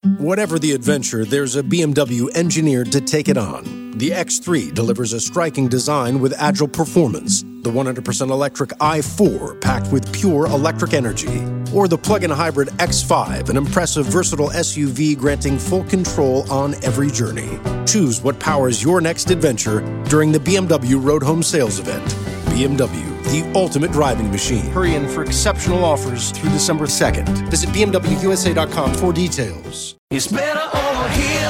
Whatever the adventure, there's a BMW engineered to take it on. The X3 delivers a striking design with agile performance. The 100% electric i4 packed with pure electric energy. Or the plug-in hybrid X5, an impressive versatile SUV granting full control on every journey. Choose what powers your next adventure during the BMW Road Home Sales Event. BMW, the ultimate driving machine. Hurry in for exceptional offers through December 2nd. Visit BMWUSA.com for details. It's better over here.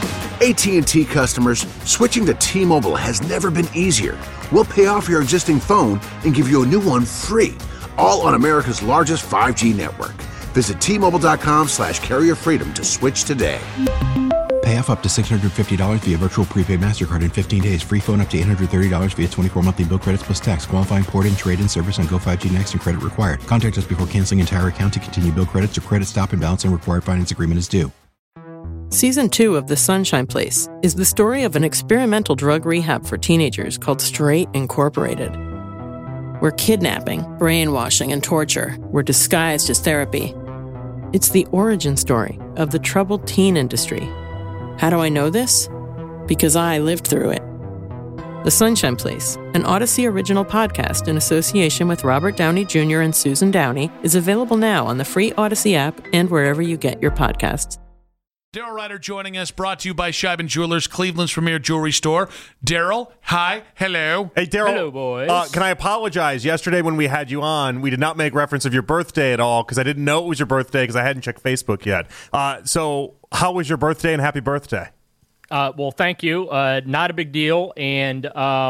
AT&T customers, switching to T-Mobile has never been easier. We'll pay off your existing phone and give you a new one free, all on America's largest 5G network. Visit T-Mobile.com/carrier freedom to switch today. Pay off up to $650 via virtual prepaid MasterCard in 15 days. Free phone up to $830 via 24 monthly bill credits plus tax. Qualifying port-in, trade-in service on Go 5G Next and credit required. Contact us before canceling entire account to continue bill credits or credit stop and balance and required finance agreement is due. Season 2 of The Sunshine Place is the story of an experimental drug rehab for teenagers called Straight Incorporated, where kidnapping, brainwashing, and torture were disguised as therapy. It's the origin story of the troubled teen industry. How do I know this? Because I lived through it. The Sunshine Place, an Odyssey original podcast in association with Robert Downey Jr. and Susan Downey, is available now on the free Odyssey app and wherever you get your podcasts. Daryl Ryder joining us, brought to you by Scheiben Jewelers, Cleveland's premier jewelry store. Daryl, hi, hello. Hey, Daryl. Hello, boys. Can I apologize? Yesterday when we had you on, we did not make reference of your birthday at all because I didn't know it was your birthday because I hadn't checked Facebook yet. So how was your birthday and happy birthday? Well, thank you. Not a big deal, and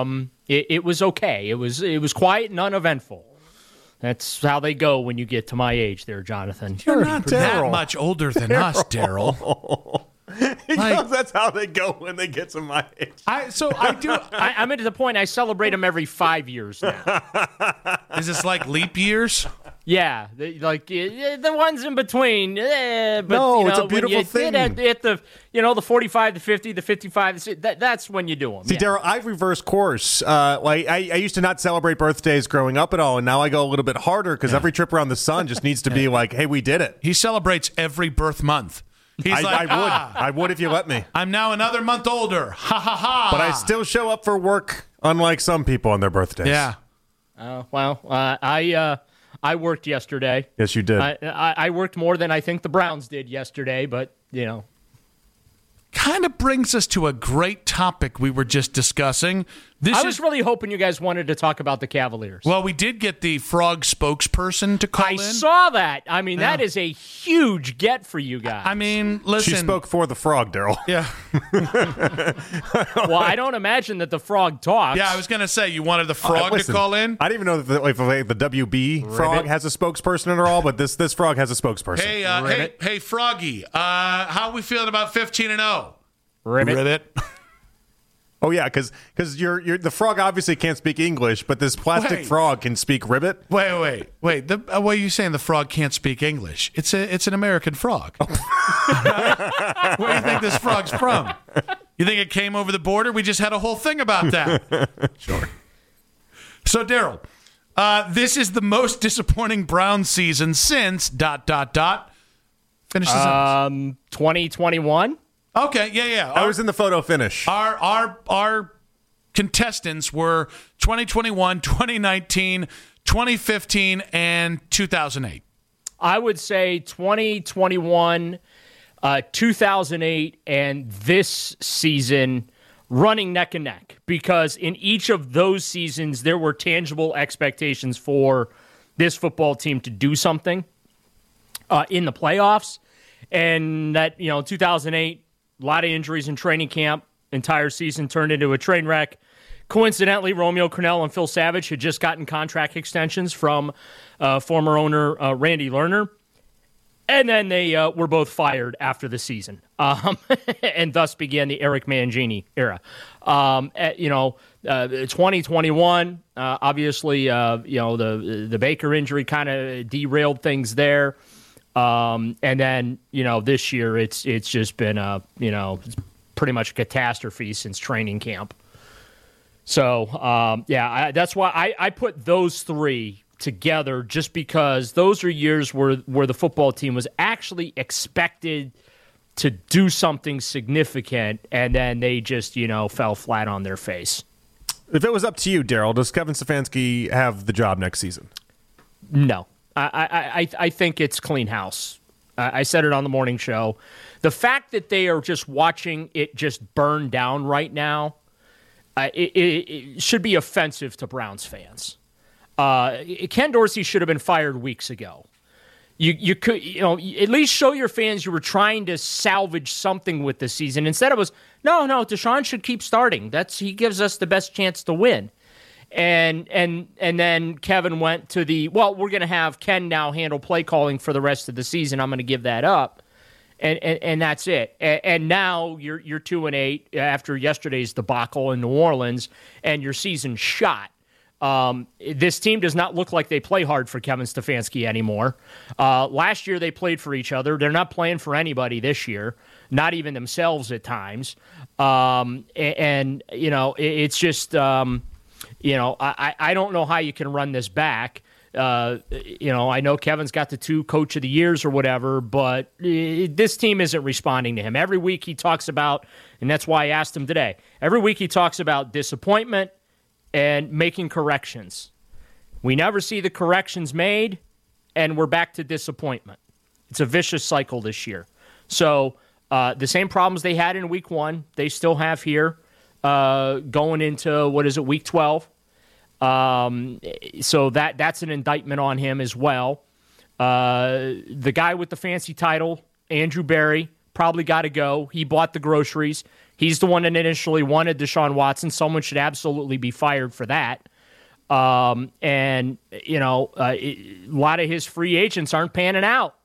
it was okay. It was quiet and uneventful. That's how they go when you get to my age there, Jonathan. You're not that much older than us, Daryl. That's how they go when they get to my age. I'm into the point I celebrate them every 5 years now. Is this like leap years? Yeah, the ones in between. But, no, it's a beautiful thing. At the 45, the 50, the 55, that's when you do them. See, Daryl, I've reversed course. I used to not celebrate birthdays growing up at all, and now I go a little bit harder because every trip around the sun just needs to be like, hey, we did it. He celebrates every birth month. I would if you let me. I'm now another month older. Ha, ha, ha. But I still show up for work, unlike some people on their birthdays. Yeah. I worked yesterday. Yes, you did. I worked more than I think the Browns did yesterday, but, Kind of brings us to a great topic we were just discussing. I was really hoping you guys wanted to talk about the Cavaliers. Well, we did get the Frog spokesperson to call in. I saw that. I mean, that is a huge get for you guys. I mean, listen. She spoke for the Frog, Daryl. Yeah. Well, I don't imagine that the Frog talks. Yeah, I was going to say, you wanted the Frog to call in? I didn't even know that the WB Frog has a spokesperson at all, but this Frog has a spokesperson. Hey, Froggy, how are we feeling about 15-0? Ribbit. Oh yeah, because the frog obviously can't speak English, but this plastic frog can speak ribbit. Wait. What are you saying? The frog can't speak English? It's an American frog. Where do you think this frog's from? You think it came over the border? We just had a whole thing about that. Sure. So Daryl, this is the most disappointing Browns season since ... Finish the sentence. 2021. Okay, yeah. I was in the photo finish. Our contestants were 2021, 2019, 2015, and 2008. I would say 2021, 2008, and this season running neck and neck, because in each of those seasons there were tangible expectations for this football team to do something in the playoffs, and that 2008. A lot of injuries in training camp. Entire season turned into a train wreck. Coincidentally, Romeo Crennel and Phil Savage had just gotten contract extensions from former owner Randy Lerner. And then they were both fired after the season. And thus began the Eric Mangini era. 2021, obviously, the Baker injury kind of derailed things there. And then, this year it's just been it's pretty much a catastrophe since training camp. So, that's why I put those three together, just because those are years where the football team was actually expected to do something significant, and then they just, fell flat on their face. If it was up to you, Daryl, does Kevin Stefanski have the job next season? No. I think it's clean house. I said it on the morning show. The fact that they are just watching it just burn down right now, it should be offensive to Browns fans. Ken Dorsey should have been fired weeks ago. You could, at least show your fans you were trying to salvage something with the season. Instead, it was no. Deshaun should keep starting. He gives us the best chance to win. And then Kevin went to we're going to have Ken now handle play calling for the rest of the season. I'm going to give that up, and that's it. And now you're 2-8 after yesterday's debacle in New Orleans, and your season's shot. This team does not look like they play hard for Kevin Stefanski anymore. Last year they played for each other. They're not playing for anybody this year, not even themselves at times. It's just, I don't know how you can run this back. I know Kevin's got the 2 Coach of the Years or whatever, but this team isn't responding to him. Every week he talks about, and that's why I asked him today, every week he talks about disappointment and making corrections. We never see the corrections made, and we're back to disappointment. It's a vicious cycle this year. So the same problems they had in week 1, they still have here going into, week 12. So that's an indictment on him as well. The guy with the fancy title, Andrew Berry, probably got to go. He bought the groceries. He's the one that initially wanted Deshaun Watson. Someone should absolutely be fired for that. A lot of his free agents aren't panning out.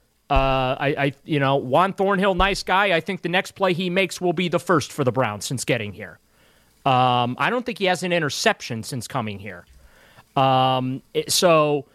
Juan Thornhill, nice guy. I think the next play he makes will be the first for the Browns since getting here. I don't think he has an interception since coming here. It's not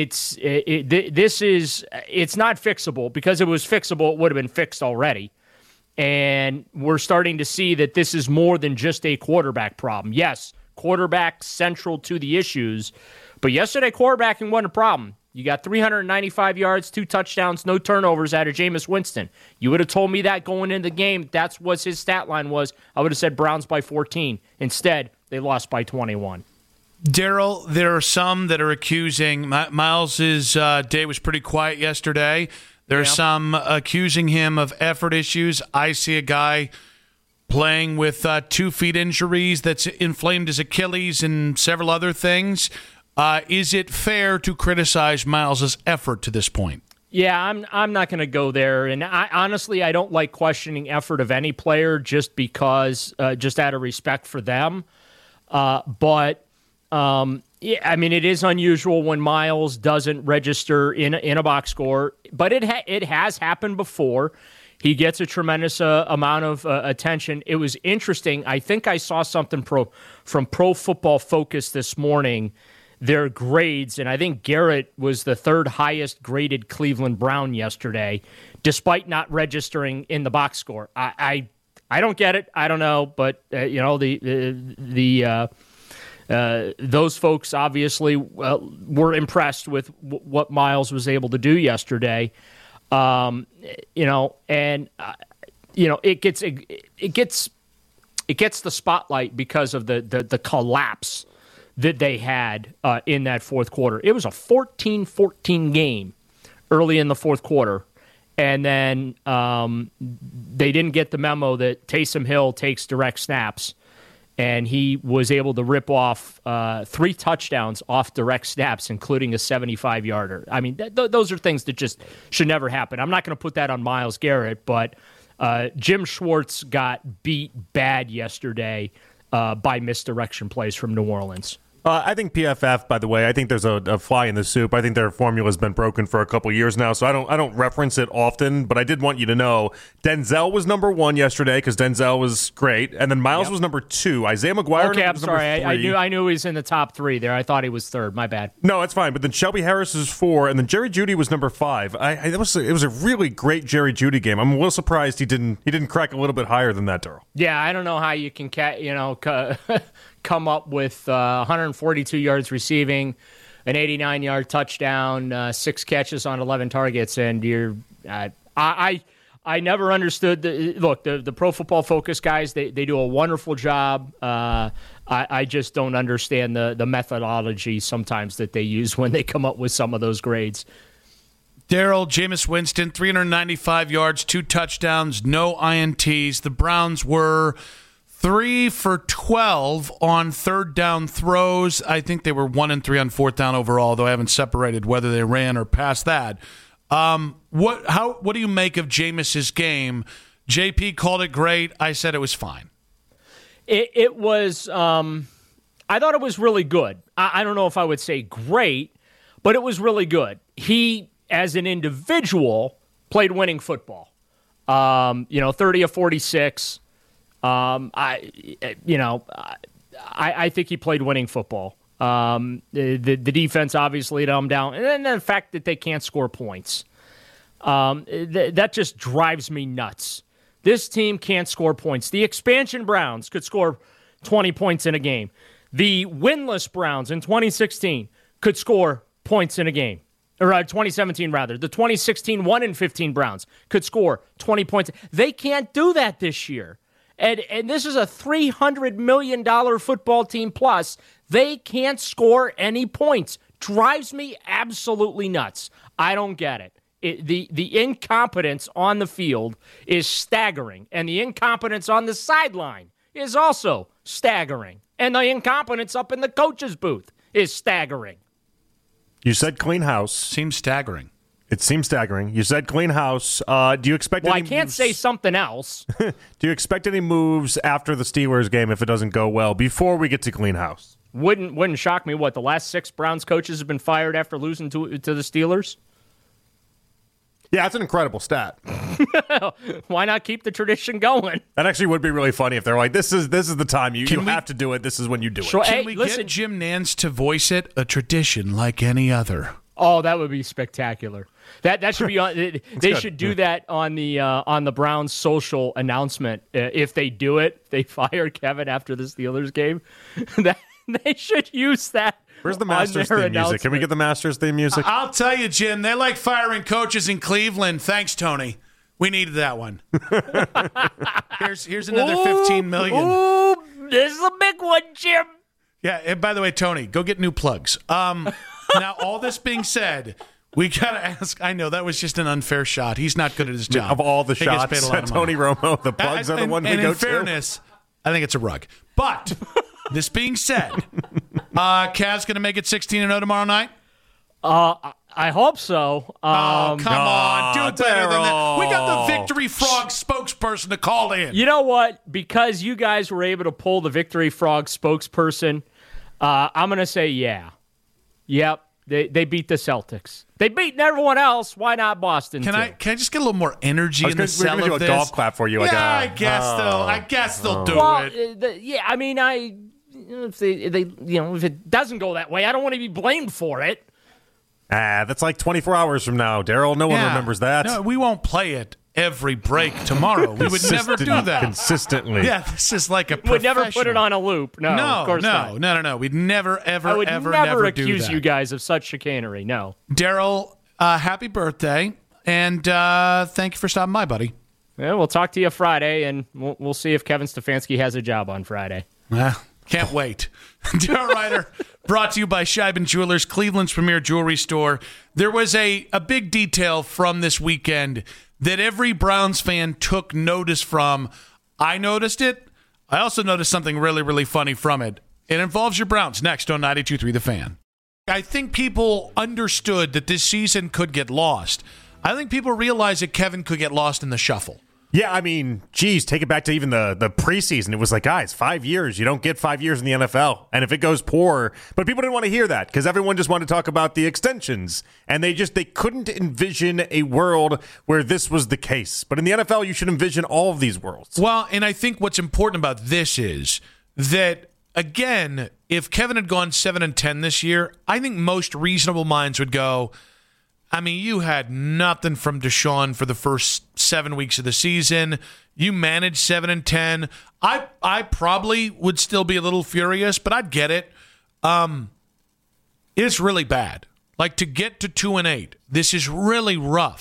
fixable, because if it was fixable, it would have been fixed already. And we're starting to see that this is more than just a quarterback problem. Yes, quarterback central to the issues, but yesterday quarterbacking wasn't a problem. You got 395 yards, 2 touchdowns, no turnovers out of Jameis Winston. You would have told me that going into the game, that's what his stat line was. I would have said Browns by 14. Instead, they lost by 21. Daryl, there are some that are accusing Miles's day was pretty quiet yesterday. There's some accusing him of effort issues. I see a guy playing with 2 feet injuries that's inflamed his Achilles and several other things. Is it fair to criticize Miles's effort to this point? Yeah, I'm not going to go there. And honestly, I don't like questioning effort of any player just because, just out of respect for them. It is unusual when Miles doesn't register in a box score, but it has happened before. He gets a tremendous amount of attention. It was interesting. I think I saw something from Pro Football Focus this morning, their grades, and I think Garrett was the 3rd highest graded Cleveland Brown yesterday, despite not registering in the box score. I don't get it. I don't know, but those folks obviously were impressed with what Miles was able to do yesterday. It gets the spotlight because of the collapse that they had in that fourth quarter. It was a 14-14 game early in the fourth quarter, and then they didn't get the memo that Taysom Hill takes direct snaps, and he was able to rip off 3 touchdowns off direct snaps, including a 75-yarder. I mean, those are things that just should never happen. I'm not going to put that on Myles Garrett, but Jim Schwartz got beat bad yesterday by misdirection plays from New Orleans. I think PFF, by the way, I think there's a fly in the soup. I think their formula has been broken for a couple years now, so I don't reference it often, but I did want you to know Denzel was number 1 yesterday because Denzel was great, and then Miles was number 2. Isaiah McGuire okay, I'm was sorry. number 3. I knew he was in the top 3 there. I thought he was 3rd. My bad. No, it's fine. But then Shelby Harris is 4, and then Jerry Jeudy was number 5. It was a really great Jerry Jeudy game. I'm a little surprised he didn't crack a little bit higher than that, Daryl. Yeah, I don't know how you can come up with 142 yards receiving, an 89-yard touchdown, 6 catches on 11 targets, and you're I I never understood the Pro Football Focus guys. They do a wonderful job. I just don't understand the methodology sometimes that they use when they come up with some of those grades. Daryl, Jameis Winston, 395 yards, 2 touchdowns, no INTs. The Browns were 3 for 12 on third down throws. I think they were 1 and 3 on fourth down overall, though I haven't separated whether they ran or passed that. What do you make of Jameis's game? JP called it great. I said it was fine. It was. I thought it was really good. I don't know if I would say great, but it was really good. He, as an individual, played winning football. 30 of 46. I think he played winning football. The defense obviously let them down, and then the fact that they can't score points. That just drives me nuts. This team can't score points. The expansion Browns could score 20 points in a game. The winless Browns in 2016 could score points in a game. Or 2017, rather. The 2016 1-15 Browns could score 20 points. They can't do that this year. And this is a $300 million football team plus. They can't score any points. Drives me absolutely nuts. I don't get it. The incompetence on the field is staggering. And the incompetence on the sideline is also staggering. And the incompetence up in the coach's booth is staggering. You said clean house. Seems staggering. It seems staggering. You said clean house. Do you expect any I can't moves? say something else. Do you expect any moves after the Steelers game if it doesn't go well before we get to clean house? Wouldn't shock me. What, the last 6 Browns coaches have been fired after losing to the Steelers? Yeah, that's an incredible stat. Why not keep the tradition going? That actually would be really funny if they're like, this is the time. You have to do it. This is when you do it. Sure. Can Hey, we listen. get Jim Nantz to voice it? A tradition like any other. Oh, that would be spectacular. That should be on. They should do that on the Browns' social announcement. If they do it, they fire Kevin after the Steelers game. They should use that. Where's the Masters theme music? Can we get the Masters theme music? I'll tell you, Jim, they like firing coaches in Cleveland. Thanks, Tony. We needed that one. Here's another $15 million. Ooh, this is a big one, Jim. Yeah, and by the way, Tony, go get new plugs. Now, all this being said, we got to ask. I know that was just an unfair shot. He's not good at his job. Of all the He gets paid shots, a lot of money. Tony Romo, the plugs are the one we and go in fairness, I think it's a rug. But this being said, Cavs going to make it 16-0 tomorrow night? I hope so. Come on, do better than that. Daryl. We got the Victory Frog spokesperson to call in. You know what? Because you guys were able to pull the Victory Frog spokesperson, I'm going to say yeah. Yep, they beat the Celtics. They beat everyone else. Why not Boston? Can I just get a little more energy in the we're cell gonna do of a this? golf clap for you. I guess they'll do Well, it. if if it doesn't go that way, I don't want to be blamed for it. That's like 24 hours from now, Daryl. No one remembers that. No, we won't play it every break tomorrow. We would never do that. Consistently. Yeah, this is like a We'd never put professional. it on a loop. No, of course not. No. We'd never, ever, I would ever never do accuse that. you guys of such chicanery. No. Daryl, happy birthday, and thank you for stopping by, buddy. Yeah, we'll talk to you Friday, and we'll see if Kevin Stefanski has a job on Friday. Can't wait. Daryl Ryder, brought to you by Scheiben Jewelers, Cleveland's premier jewelry store. There was a big detail from this weekend that every Browns fan took notice from. I noticed it. I also noticed something really, really funny from it. It involves your Browns. Next on 92.3 The Fan. I think people understood that this season could get lost. I think people realized that Kevin could get lost in the shuffle. Yeah, I mean, geez, take it back to even the preseason. It was like, guys, 5 years. You don't get 5 years in the NFL. And if it goes poor, but people didn't want to hear that because everyone just wanted to talk about the extensions. And they couldn't envision a world where this was the case. But in the NFL, you should envision all of these worlds. Well, and I think what's important about this is that, again, if Kevin had gone 7-10 this year, I think most reasonable minds would go, I mean, you had nothing from Deshaun for the first 7 weeks of the season. You managed 7-10. I probably would still be a little furious, but I'd get it. It's really bad. Like, to get to 2-8, this is really rough.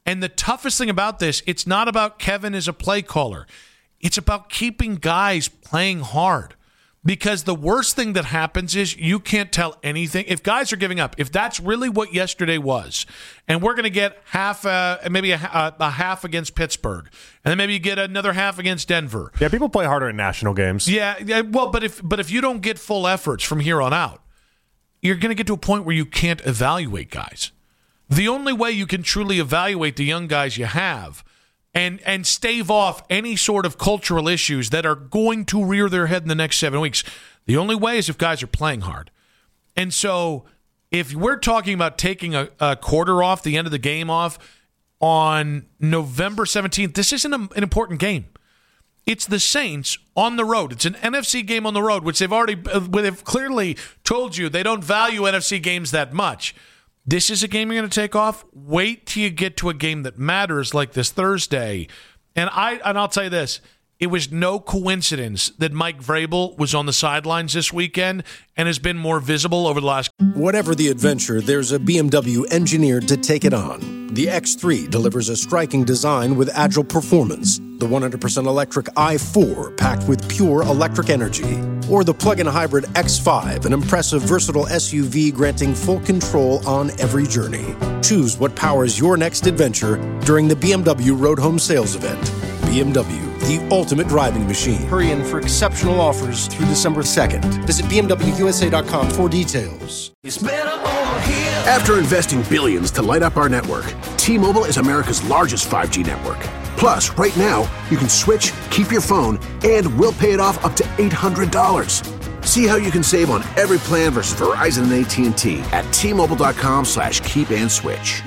And the toughest thing about this, it's not about Kevin as a play caller. It's about keeping guys playing hard. Because the worst thing that happens is you can't tell anything. If guys are giving up, if that's really what yesterday was, and we're going to get maybe a half against Pittsburgh, and then maybe you get another half against Denver. Yeah, people play harder in national games. Yeah, well, but if you don't get full efforts from here on out, you're going to get to a point where you can't evaluate guys. The only way you can truly evaluate the young guys you have and stave off any sort of cultural issues that are going to rear their head in the next 7 weeks, the only way is if guys are playing hard. And so if we're talking about taking a quarter off, the end of the game off, on November 17th, this isn't an important game. It's the Saints on the road. It's an NFC game on the road, which they've clearly told you they don't value NFC games that much. This is a game you're going to take off. Wait till you get to a game that matters, like this Thursday. And I'll tell you this. It was no coincidence that Mike Vrabel was on the sidelines this weekend and has been more visible over the last... Whatever the adventure, there's a BMW engineered to take it on. The X3 delivers a striking design with agile performance. The 100% electric i4 packed with pure electric energy. Or the plug-in hybrid X5, an impressive, versatile SUV granting full control on every journey. Choose what powers your next adventure during the BMW Road Home Sales Event. BMW, the ultimate driving machine. Hurry in for exceptional offers through December 2nd. Visit BMWUSA.com for details. It's better over here. After investing billions to light up our network, T-Mobile is America's largest 5G network. Plus, right now, you can switch, keep your phone, and we'll pay it off up to $800. See how you can save on every plan versus Verizon and AT&T at T-Mobile.com/keep-and-switch.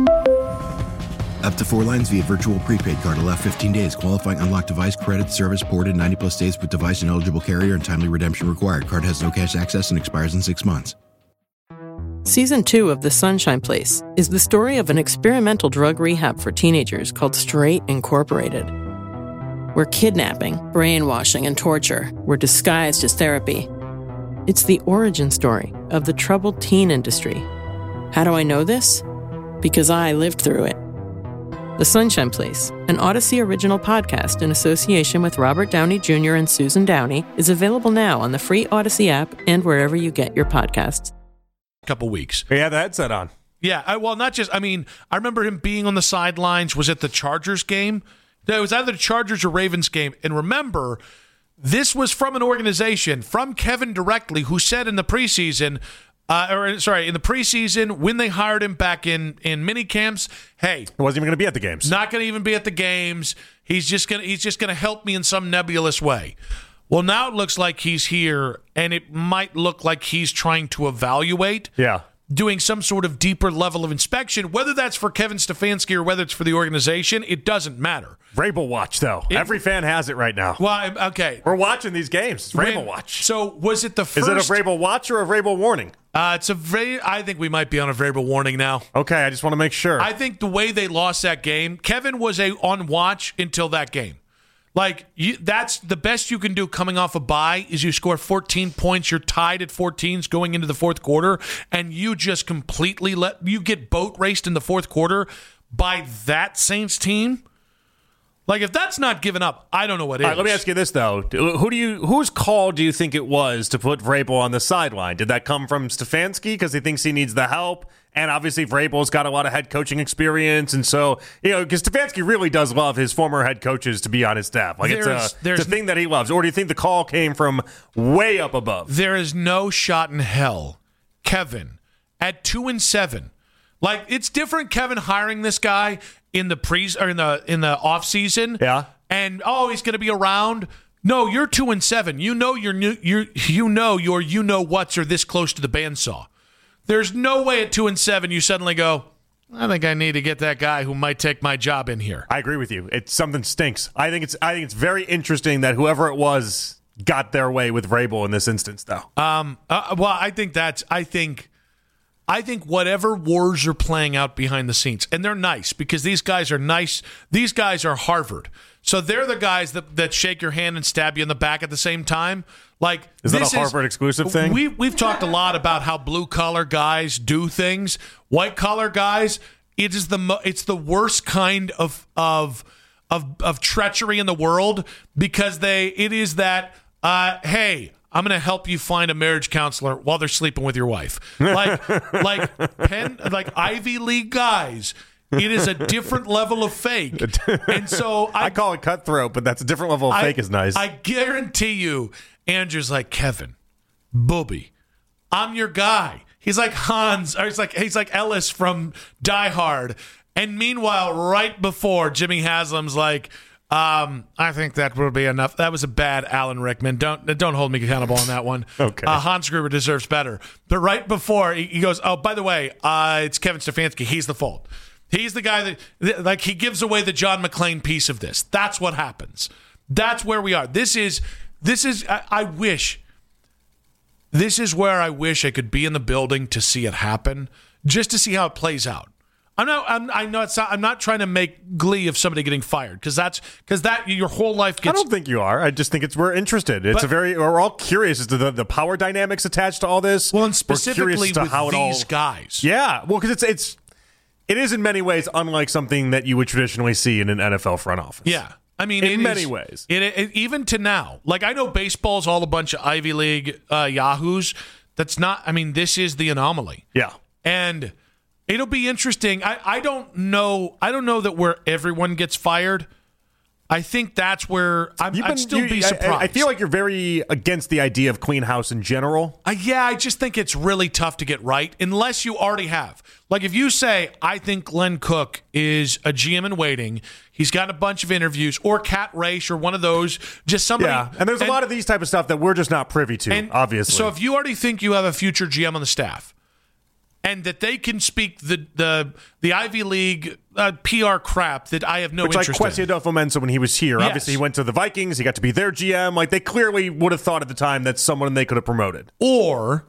Up to 4 lines via virtual prepaid card. Allow 15 days. Qualifying unlocked device credit service ported 90+ days with device and eligible carrier and timely redemption required. Card has no cash access and expires in 6 months. Season 2 of The Sunshine Place is the story of an experimental drug rehab for teenagers called Straight Incorporated, where kidnapping, brainwashing, and torture were disguised as therapy. It's the origin story of the troubled teen industry. How do I know this? Because I lived through it. The Sunshine Place, an Odyssey original podcast in association with Robert Downey Jr. and Susan Downey, is available now on the free Odyssey app and wherever you get your podcasts. Couple weeks. He had the headset on. Yeah, I remember him being on the sidelines. Was it the Chargers game? It was either the Chargers or Ravens game. And remember, this was from an organization, from Kevin directly, who said in the preseason, when they hired him back in mini camps, hey, He wasn't even going to be at the games. Not going to even be at the games. He's just going to help me in some nebulous way. Well, now it looks like he's here, and it might look like he's trying to evaluate. Yeah. Doing some sort of deeper level of inspection, whether that's for Kevin Stefanski or whether it's for the organization, it doesn't matter. Vrabel Watch, though. Every fan has it right now. Well, okay. We're watching these games. It's Vrabel Watch. So was it the first? Is it a Vrabel Watch or a Vrabel warning? I think we might be on a Vrabel warning now. Okay, I just want to make sure. I think the way they lost that game, Kevin was on watch until that game. That's the best you can do coming off a bye is you score 14 points. You're tied at 14 going into the fourth quarter, and you just completely you get boat raced in the fourth quarter by that Saints team. If that's not giving up, I don't know what is. All right, let me ask you this, though. Whose call do you think it was to put Vrabel on the sideline? Did that come from Stefanski because he thinks he needs the help? And obviously, Vrabel's got a lot of head coaching experience. And so, because Stefanski really does love his former head coaches to be on his staff. It's a thing that he loves. Or do you think the call came from way up above? There is no shot in hell, Kevin, at 2-7. It's different, Kevin, hiring this guy in the in the off season. Yeah. And he's going to be around. No, you're 2-7. You know your whats are this close to the bandsaw. There's no way at 2-7 you suddenly go, I think I need to get that guy who might take my job in here. I agree with you. Something stinks. I think it's very interesting that whoever it was got their way with Vrabel in this instance, though. I think whatever wars are playing out behind the scenes, and they're nice because these guys are nice. These guys are Harvard. So they're the guys that shake your hand and stab you in the back at the same time. Is that a Harvard exclusive thing? We've talked a lot about how blue-collar guys do things. White-collar guys, it is it's the worst kind of treachery in the world, because it is that hey, I'm going to help you find a marriage counselor while they're sleeping with your wife. Like Ivy League guys, it is a different level of fake. And so I call it cutthroat, but that's a different level of fake is nice. I guarantee you, Andrew's like, Kevin, Booby, I'm your guy. He's like Hans, or he's like Ellis from Die Hard. And meanwhile, right before, Jimmy Haslam's like, I think that will be enough. That was a bad Alan Rickman. Don't hold me accountable on that one. Okay. Hans Gruber deserves better. But right before, he goes, oh, by the way, it's Kevin Stefanski. He's the fault. He's the guy that, like, he gives away the John McClane piece of this. That's what happens. That's where we are. This is I wish. This is where I wish I could be in the building to see it happen, just to see how it plays out. I'm not trying to make glee of somebody getting fired, because that your whole life gets. I don't think you are. I just think we're interested. We're all curious as to the power dynamics attached to all this. Well, and specifically with these guys. Yeah, well, because it is in many ways unlike something that you would traditionally see in an NFL front office. Yeah. I mean, in many ways. Even to now. Like, I know baseball's all a bunch of Ivy League yahoos. That's not, I mean, this is the anomaly. Yeah. And it'll be interesting. I don't know that where everyone gets fired. I think that's where I'd still be surprised. I feel like you're very against the idea of clean house in general. Yeah, I just think it's really tough to get right unless you already have. Like, if you say, I think Glenn Cook is a GM in waiting, he's got a bunch of interviews, or Cat Raish, or one of those, just somebody. Yeah, and there's a lot of these type of stuff that we're just not privy to, obviously. So if you already think you have a future GM on the staff, and that they can speak the Ivy League PR crap that I have no interest in. Like Kwesi Adolfo-Mensah when he was here. Yes. Obviously, he went to the Vikings. He got to be their GM. Like, they clearly would have thought at the time that's someone they could have promoted. Or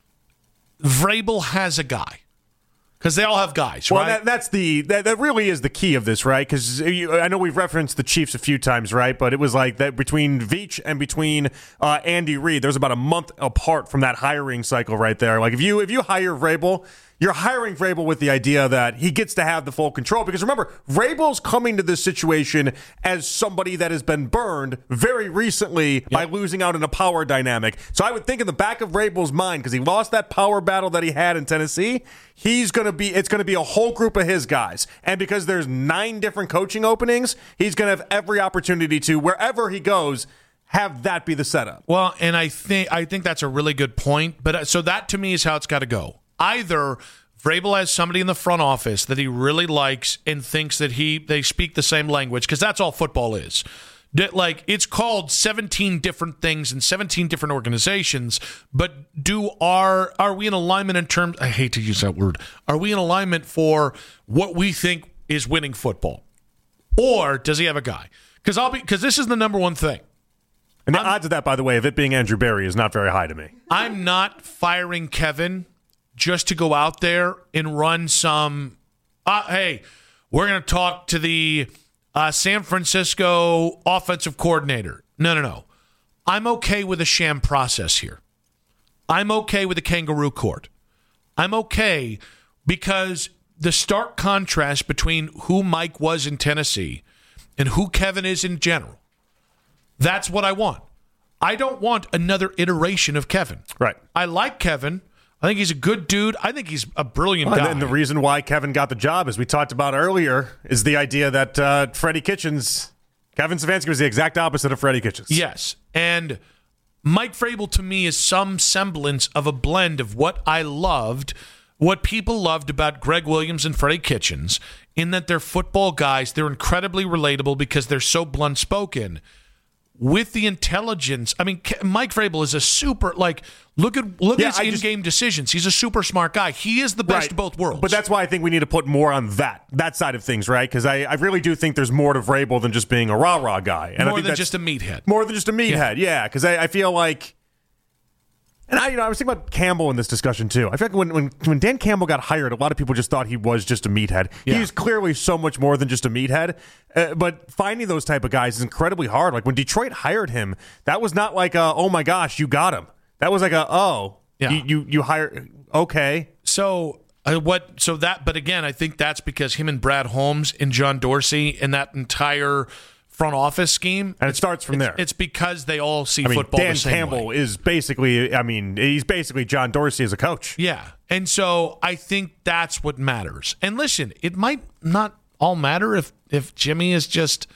Vrabel has a guy. Because they all have guys, right? Well, that really is the key of this, right? Because I know we've referenced the Chiefs a few times, right? But it was like that between Veach and between Andy Reid, there's about a month apart from that hiring cycle right there. Like, if you hire Vrabel, you're hiring Vrabel with the idea that he gets to have the full control. Because remember, Vrabel's coming to this situation as somebody that has been burned very recently by losing out in a power dynamic. So I would think in the back of Vrabel's mind, because he lost that power battle that he had in Tennessee, it's going to be a whole group of his guys. And because there's 9 different coaching openings, he's going to have every opportunity to, wherever he goes, have that be the setup. Well, and I think that's a really good point. But so that to me is how it's got to go. Either Vrabel has somebody in the front office that he really likes and thinks that they speak the same language, because that's all football is. Like, it's called 17 different things in 17 different organizations, but are we in alignment in terms, I hate to use that word, are we in alignment for what we think is winning football? Or does he have a guy? Because this is the number one thing. And the odds of that, by the way, of it being Andrew Berry is not very high to me. I'm not firing Kevin just to go out there and run some, hey, we're going to talk to the San Francisco offensive coordinator. No. I'm okay with a sham process here. I'm okay with a kangaroo court. I'm okay because the stark contrast between who Mike was in Tennessee and who Kevin is in general, that's what I want. I don't want another iteration of Kevin. Right. I like Kevin. I think he's a good dude. I think he's a brilliant guy. And the reason why Kevin got the job, as we talked about earlier, is the idea that Kevin Stefanski was the exact opposite of Freddie Kitchens. Yes. And Mike Vrabel, to me, is some semblance of a blend of what people loved about Greg Williams and Freddie Kitchens, in that they're football guys. They're incredibly relatable because they're so blunt-spoken. With the intelligence, I mean, Mike Vrabel is a super, like, look at his in-game decisions. He's a super smart guy. He is the best of both worlds. But that's why I think we need to put more on that side of things, right? Because I really do think there's more to Vrabel than just being a rah-rah guy. And more than just a meathead. More than just a meathead, yeah. Because I feel like... And I was thinking about Campbell in this discussion too. I feel like when Dan Campbell got hired, a lot of people just thought he was just a meathead. Yeah. He's clearly so much more than just a meathead. But finding those type of guys is incredibly hard. Like when Detroit hired him, that was not like oh my gosh, you got him. That was like you hired, okay. So But again, I think that's because him and Brad Holmes and John Dorsey and that entire front office scheme. And it starts from there. It's because they all see football Dan the same Campbell way. is basically, he's basically John Dorsey as a coach. Yeah. And so I think that's what matters. And listen, it might not all matter if Jimmy is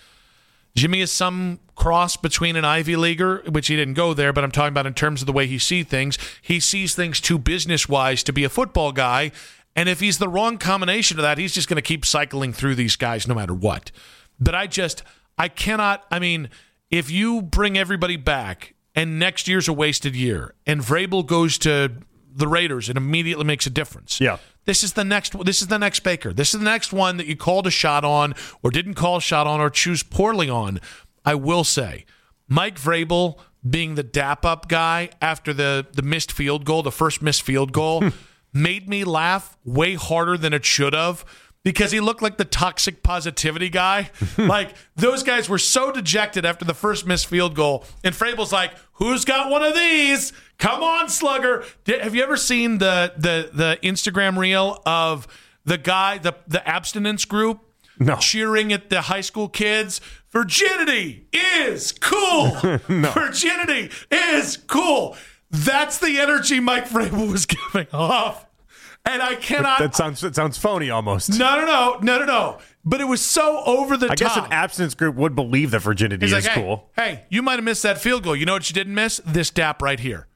some cross between an Ivy Leaguer, which he didn't go there, but I'm talking about in terms of the way he sees things. He sees things too business-wise to be a football guy. And if he's the wrong combination of that, he's just going to keep cycling through these guys no matter what. But I cannot, if you bring everybody back and next year's a wasted year and Vrabel goes to the Raiders, it immediately makes a difference. Yeah. This is the next Baker. This is the next one that you called a shot on or didn't call a shot on or choose poorly on. I will say, Mike Vrabel being the dap-up guy after the missed field goal, the first missed field goal, made me laugh way harder than it should have. Because he looked like the toxic positivity guy. Like, those guys were so dejected after the first missed field goal. And Vrabel's like, who's got one of these? Come on, slugger. Have you ever seen the Instagram reel of the guy, the abstinence group, cheering at the high school kids? Virginity is cool. Virginity is cool. That's the energy Mike Vrabel was giving off. And I cannot. That sounds phony almost. No. But it was so over the top. I guess an abstinence group would believe that virginity is cool. Hey, you might have missed that field goal. You know what you didn't miss? This dap right here.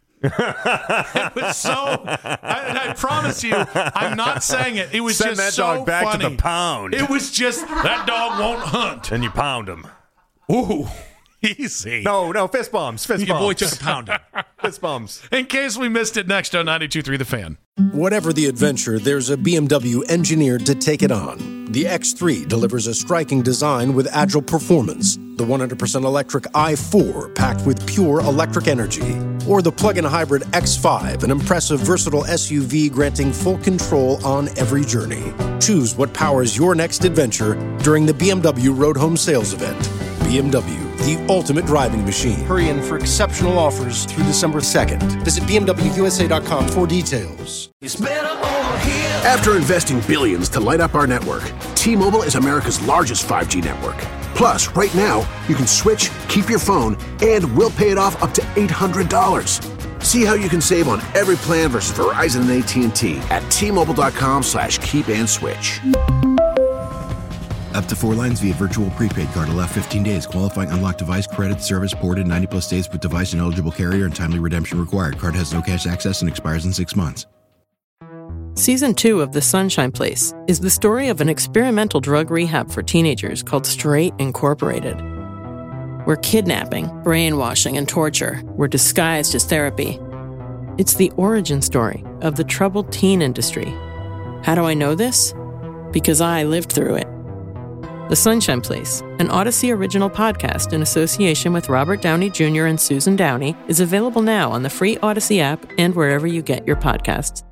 It was so. I promise you, I'm not saying it. It was Send just that so dog back funny. to the pound. It was just that dog won't hunt. And you pound him. Ooh. Easy. No, fist bumps. Your boy took a pounding. Fist bumps. In case we missed it, next on 92.3 The Fan. Whatever the adventure, there's a BMW engineered to take it on. The X3 delivers a striking design with agile performance. The 100% electric i4 packed with pure electric energy. Or the plug-in hybrid X5, an impressive versatile SUV granting full control on every journey. Choose what powers your next adventure during the BMW Road Home Sales Event. BMW, the ultimate driving machine. Hurry in for exceptional offers through December 2nd. Visit BMWUSA.com for details. It's better over here. After investing billions to light up our network, T-Mobile is America's largest 5G network. Plus, right now, you can switch, keep your phone, and we'll pay it off up to $800. See how you can save on every plan versus Verizon and AT&T at T-Mobile.com/keep-and-switch. Up to 4 lines via virtual prepaid card. Allow 15 days. Qualifying unlocked device credit service ported 90+ days with device and eligible carrier and timely redemption required. Card has no cash access and expires in 6 months. Season 2 of The Sunshine Place is the story of an experimental drug rehab for teenagers called Straight Incorporated, where kidnapping, brainwashing, and torture were disguised as therapy. It's the origin story of the troubled teen industry. How do I know this? Because I lived through it. The Sunshine Place, an Odyssey original podcast in association with Robert Downey Jr. and Susan Downey, is available now on the free Odyssey app and wherever you get your podcasts.